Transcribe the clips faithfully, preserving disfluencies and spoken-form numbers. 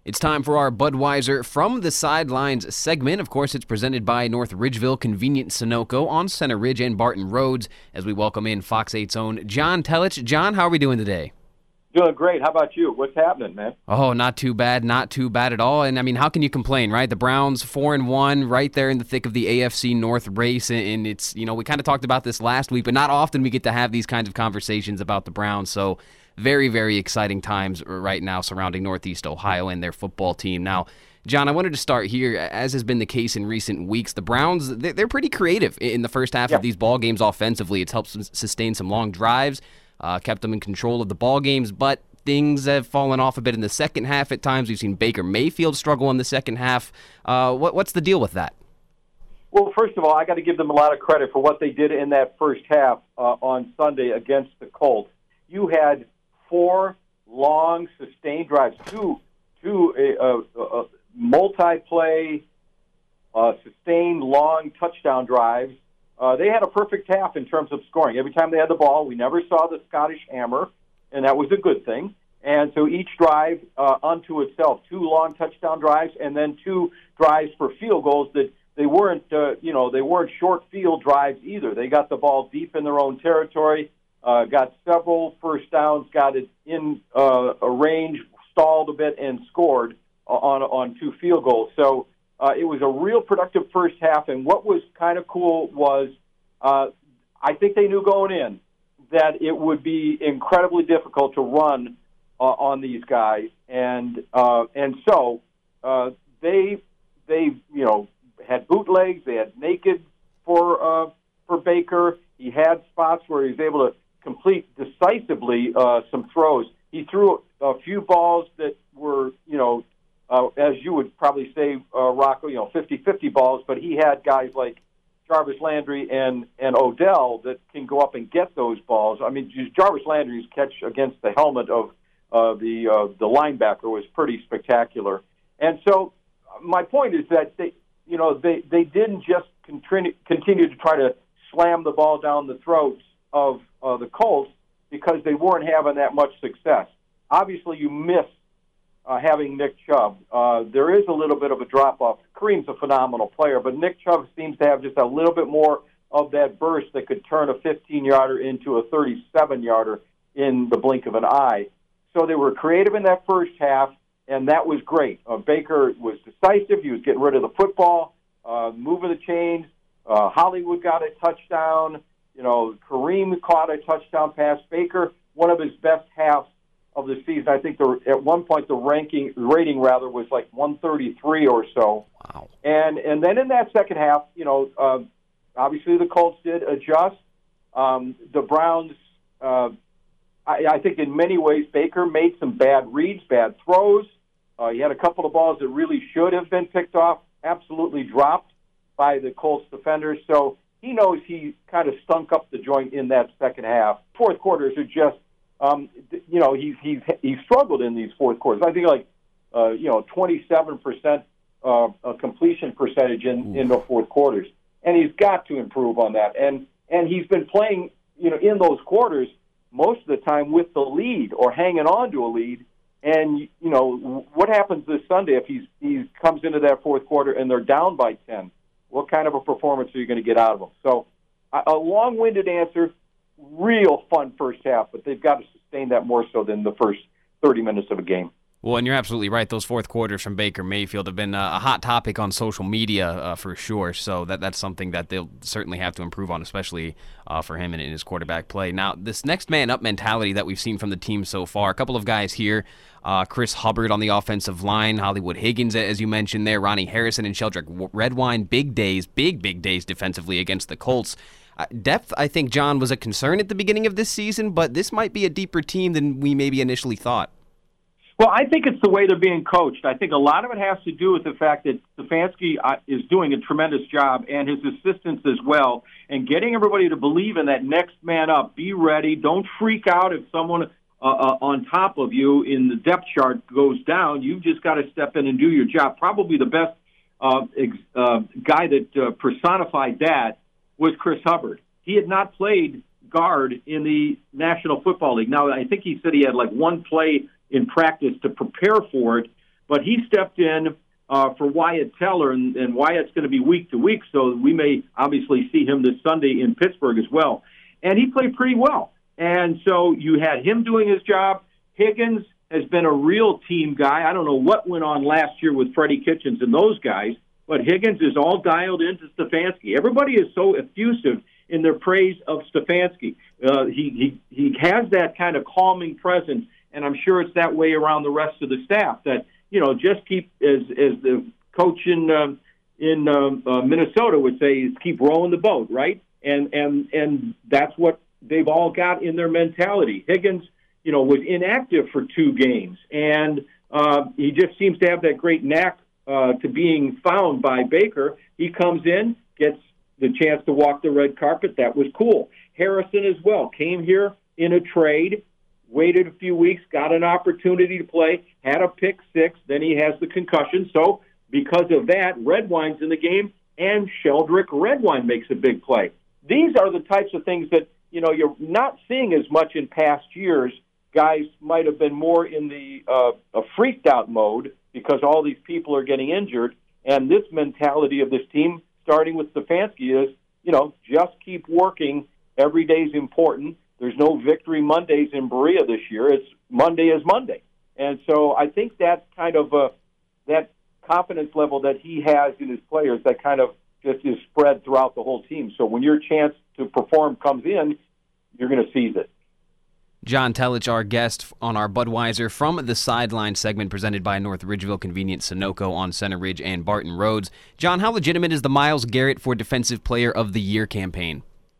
It's time for our Budweiser From the Sidelines segment. Of course, it's presented by North Ridgeville Convenient Sunoco on Center Ridge and Barton Roads as we welcome in Fox eight's own John Telich. John, how are we doing today? Doing great. How about you? What's happening, man? Oh, not too bad, not too bad at all. And, I mean, how can you complain, right? The Browns four and one, right there in the thick of the A F C North race. And it's, you know, we kind of talked about this last week, but not often we get to have these kinds of conversations about the Browns. So very, very exciting times right now surrounding Northeast Ohio and their football team. Now, John, I wanted to start here. As has been the case in recent weeks, the Browns, they're pretty creative in the first half yeah. of these ball games offensively. It's helped sustain some long drives, uh, kept them in control of the ball games, but things have fallen off a bit in the second half at times. We've seen Baker Mayfield struggle in the second half. Uh, what, what's the deal with that? Well, first of all, I got to give them a lot of credit for what they did in that first half uh, on Sunday against the Colts. You had four long, sustained drives, two, two uh, uh, multi-play, uh, sustained, long touchdown drives. Uh, they had a perfect half in terms of scoring. Every time they had the ball, we never saw the Scottish hammer, and that was a good thing. And so each drive uh, unto itself, two long touchdown drives, and then two drives for field goals that they weren't, uh, you know, they weren't short field drives either. They got the ball deep in their own territory. Uh, got several first downs, got it in uh, a range, stalled a bit, and scored on on two field goals. So uh, it was a real productive first half. And what was kind of cool was uh, I think they knew going in that it would be incredibly difficult to run uh, on these guys, and uh, and so uh, they they you know had bootlegs, they had naked for uh, for Baker. He had spots where he was able to complete decisively uh, some throws. He threw a few balls that were, you know, uh, as you would probably say, uh, Rocco, you know, fifty-fifty balls, but he had guys like Jarvis Landry and, and Odell that can go up and get those balls. I mean, Jarvis Landry's catch against the helmet of uh, the uh, the linebacker was pretty spectacular. And so my point is that they, you know, they, they didn't just continue, continue to try to slam the ball down the throats of uh, the Colts because they weren't having that much success. Obviously, you miss uh, having Nick Chubb. Uh, there is a little bit of a drop-off. Kareem's a phenomenal player, but Nick Chubb seems to have just a little bit more of that burst that could turn a fifteen-yarder into a thirty-seven-yarder in the blink of an eye. So they were creative in that first half, and that was great. Uh, Baker was decisive. He was getting rid of the football, uh, moving the chains. Uh, Hollywood got a touchdown. You know, Kareem caught a touchdown pass. Baker, one of his best halves of the season. I think the, at one point the ranking rating rather was like one thirty-three or so. Wow. And and then in that second half, you know, uh, obviously the Colts did adjust. Um, the Browns, uh, I, I think in many ways Baker made some bad reads, bad throws. Uh, he had a couple of balls that really should have been picked off, absolutely dropped by the Colts defenders. So he knows he kind of stunk up the joint in that second half. Fourth quarters are just, um, you know, he's he's he's struggled in these fourth quarters. I think like, uh, you know, twenty-seven percent uh, completion percentage in, in the fourth quarters, and he's got to improve on that. And and he's been playing, you know, in those quarters most of the time with the lead or hanging on to a lead. And you know, what happens this Sunday if he's he comes into that fourth quarter and they're down by ten? What kind of a performance are you going to get out of them? So a long-winded answer, real fun first half, but they've got to sustain that more so than the first thirty minutes of a game. Well, and you're absolutely right. Those fourth quarters from Baker Mayfield have been a hot topic on social media uh, for sure. So that that's something that they'll certainly have to improve on, especially uh, for him in, in his quarterback play. Now, this next man up mentality that we've seen from the team so far, a couple of guys here, uh, Chris Hubbard on the offensive line, Hollywood Higgins, as you mentioned there, Ronnie Harrison and Sheldrick Redwine, big days, big, big days defensively against the Colts. Uh, depth, I think, John, was a concern at the beginning of this season, but this might be a deeper team than we maybe initially thought. Well, I think it's the way they're being coached. I think a lot of it has to do with the fact that Stefanski uh, is doing a tremendous job, and his assistants as well, and getting everybody to believe in that next man up. Be ready. Don't freak out if someone uh, uh, on top of you in the depth chart goes down. You've just got to step in and do your job. Probably the best uh, ex- uh, guy that uh, personified that was Chris Hubbard. He had not played guard in the National Football League. Now, I think he said he had like one play in practice to prepare for it, but he stepped in uh, for Wyatt Teller, and, and Wyatt's going to be week to week, so we may obviously see him this Sunday in Pittsburgh as well. And he played pretty well. And so you had him doing his job. Higgins has been a real team guy. I don't know what went on last year with Freddie Kitchens and those guys, but Higgins is all dialed into Stefanski. Everybody is so effusive in their praise of Stefanski. Uh, he, he, he has that kind of calming presence, and I'm sure it's that way around the rest of the staff, that, you know, just keep, as, as the coach in, um, in um, uh, Minnesota would say, is keep rowing the boat, right? And, and, and that's what they've all got in their mentality. Higgins, you know, was inactive for two games, and uh, he just seems to have that great knack uh, to being found by Baker. He comes in, gets the chance to walk the red carpet. That was cool. Harrison as well came here in a trade, waited a few weeks, got an opportunity to play, had a pick six, then he has the concussion. So because of that, Redwine's in the game, and Sheldrick Redwine makes a big play. These are the types of things that, you know, you're not seeing as much in past years. Guys might have been more in the uh, a freaked out mode because all these people are getting injured. And this mentality of this team, starting with Stefanski, is, you know, just keep working. Every day is important. There's no victory Mondays in Berea this year. It's Monday is Monday. And so I think that's kind of a, that confidence level that he has in his players that kind of just is spread throughout the whole team. So when your chance to perform comes in, you're going to seize it. John Telich, our guest on our Budweiser from the Sideline segment presented by North Ridgeville Convenience Sunoco on Center Ridge and Barton Roads. John, how legitimate is the Myles Garrett for Defensive Player of the Year campaign?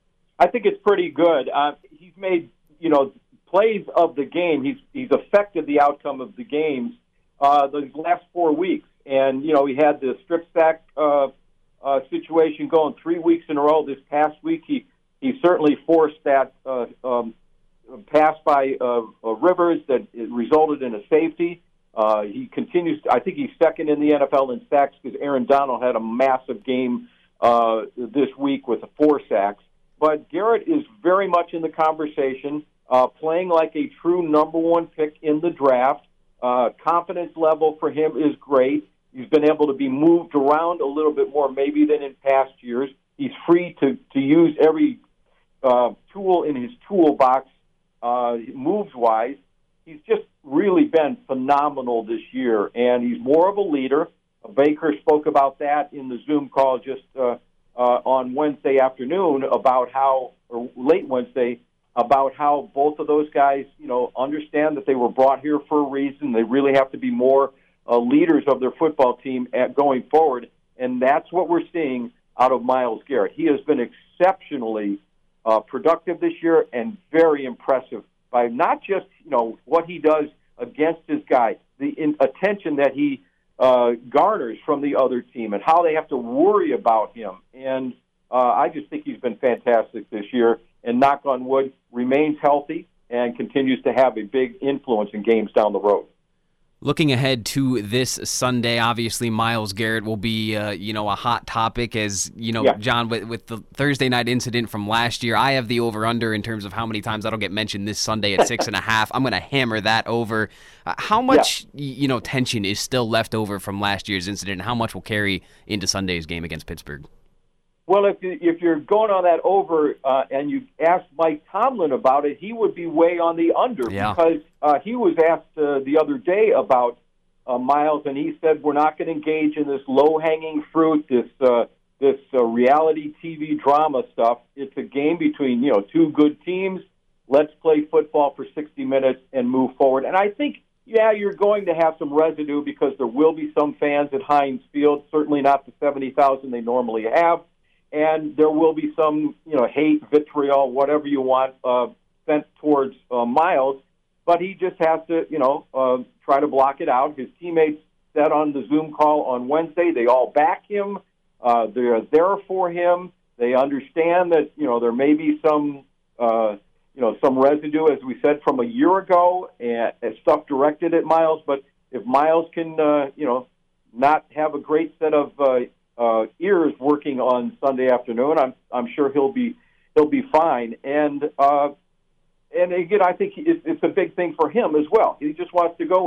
I think it's pretty good. Uh, he's made, you know, plays of the game. He's he's affected the outcome of the games uh, the last four weeks. And, you know, he had the strip sack uh, uh, situation going three weeks in a row. This past week, he, he certainly forced that uh, um, pass by uh, uh, Rivers that it resulted in a safety. Uh, he continues to, I think he's second in the N F L in sacks because Aaron Donald had a massive game uh, this week with four sacks. But Garrett is very much in the conversation, uh, playing like a true number one pick in the draft. Uh, confidence level for him is great. He's been able to be moved around a little bit more maybe than in past years. He's free to, to use every uh, tool in his toolbox, uh, moves-wise. He's just really been phenomenal this year, and he's more of a leader. Baker spoke about that in the Zoom call just uh, uh, on Wednesday afternoon about how, or late Wednesday, about how both of those guys, you know, understand that they were brought here for a reason. They really have to be more uh, leaders of their football team at going forward, and that's what we're seeing out of Myles Garrett. He has been exceptionally uh, productive this year and very impressive by not just, you know, what he does against his guy, the in, attention that he uh, garners from the other team and how they have to worry about him. And uh, I just think he's been fantastic this year, and knock on wood, remains healthy and continues to have a big influence in games down the road. Looking ahead to this Sunday, obviously Myles Garrett will be, uh, you know, a hot topic as, you know, yeah. John, with, with the Thursday night incident from last year, I have the over-under in terms of how many times that'll get mentioned this Sunday at six and a half. I'm going to hammer that over. Uh, how much, yeah. you know, tension is still left over from last year's incident, and how much will carry into Sunday's game against Pittsburgh? Well, if if you're going on that over uh, and you asked Mike Tomlin about it, he would be way on the under yeah. because uh, he was asked uh, the other day about uh, Myles, and he said we're not going to engage in this low-hanging fruit, this uh, this uh, reality T V drama stuff. It's a game between, you know, two good teams. Let's play football for sixty minutes and move forward. And I think, yeah, you're going to have some residue because there will be some fans at Heinz Field, certainly not the seventy thousand they normally have. And there will be some, you know, hate, vitriol, whatever you want, uh, sent towards uh, Myles. But he just has to, you know, uh, try to block it out. His teammates said on the Zoom call on Wednesday, they all back him. Uh, they're there for him. They understand that, you know, there may be some, uh, you know, some residue, as we said, from a year ago, and, and stuff directed at Myles. But if Myles can, uh, you know, not have a great set of uh, Uh, ears working on Sunday afternoon, I'm I'm sure he'll be he'll be fine. And uh, and again, I think it's, it's a big thing for him as well. He just wants to go in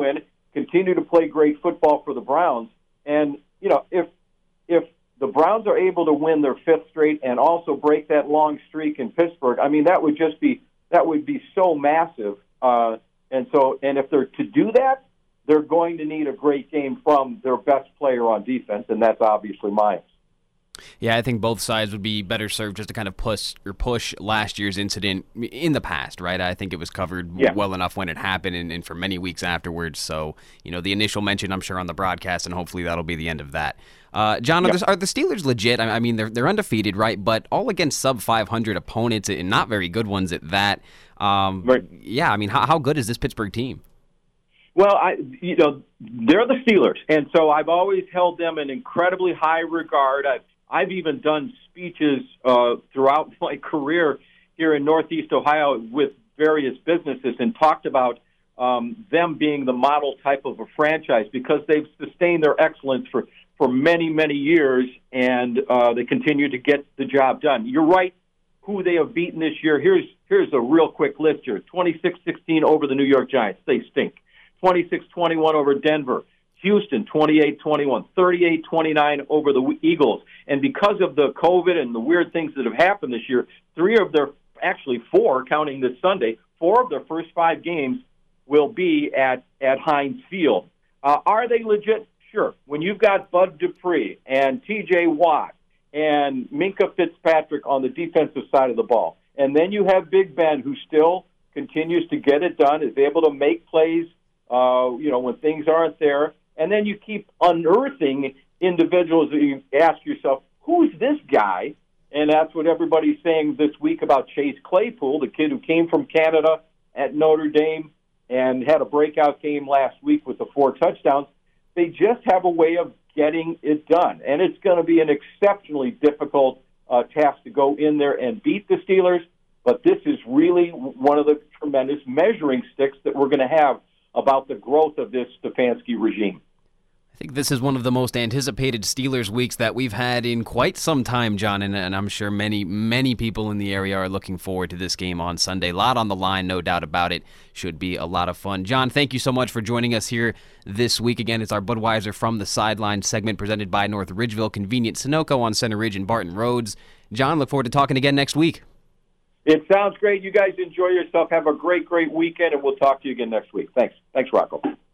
continue to play great football for the Browns. And, you know, if if the Browns are able to win their fifth straight and also break that long streak in Pittsburgh, I mean, that would just be that would be so massive. Uh, and so, and if they're to do that, they're going to need a great game from their best player on defense, and that's obviously Miles. Yeah, I think both sides would be better served just to kind of push or push last year's incident in the past, right? I think it was covered yeah. well enough when it happened and, and for many weeks afterwards. So, you know, the initial mention, I'm sure, on the broadcast, and hopefully that'll be the end of that. Uh, John, are, yep. the, are the Steelers legit? I mean, they're they're undefeated, right? But all against sub five hundred opponents and not very good ones at that. Um, right. Yeah, I mean, how, how good is this Pittsburgh team? Well, I, you know, they're the Steelers, and so I've always held them in incredibly high regard. I've I've even done speeches uh, throughout my career here in Northeast Ohio with various businesses and talked about um, them being the model type of a franchise because they've sustained their excellence for, for many, many years, and uh, they continue to get the job done. You're right, who they have beaten this year. Here's here's a real quick list here. twenty-six sixteen over the New York Giants. They stink. twenty-six twenty-one over Denver. Houston, twenty-eight twenty-one, thirty-eight twenty-nine over the Eagles. And because of the COVID and the weird things that have happened this year, three of their, actually four, counting this Sunday, four of their first five games will be at, at Heinz Field. Uh, are they legit? Sure. When you've got Bud Dupree and T J Watt and Minkah Fitzpatrick on the defensive side of the ball, and then you have Big Ben, who still continues to get it done, is able to make plays, uh, you know, when things aren't there, and then you keep unearthing individuals that you ask yourself, who's this guy? And that's what everybody's saying this week about Chase Claypool, the kid who came from Canada at Notre Dame and had a breakout game last week with the four touchdowns. They just have a way of getting it done. And it's going to be an exceptionally difficult uh, task to go in there and beat the Steelers, but this is really one of the tremendous measuring sticks that we're going to have about the growth of this Stefanski regime. I think this is one of the most anticipated Steelers weeks that we've had in quite some time, John, and, and I'm sure many, many people in the area are looking forward to this game on Sunday. A lot on the line, no doubt about it. Should be a lot of fun. John, thank you so much for joining us here this week. Again, it's our Budweiser from the Sideline segment presented by North Ridgeville, convenient Sunoco on Center Ridge and Barton Roads. John, look forward to talking again next week. It sounds great. You guys enjoy yourself. Have a great, great weekend, and we'll talk to you again next week. Thanks. Thanks, Rocco.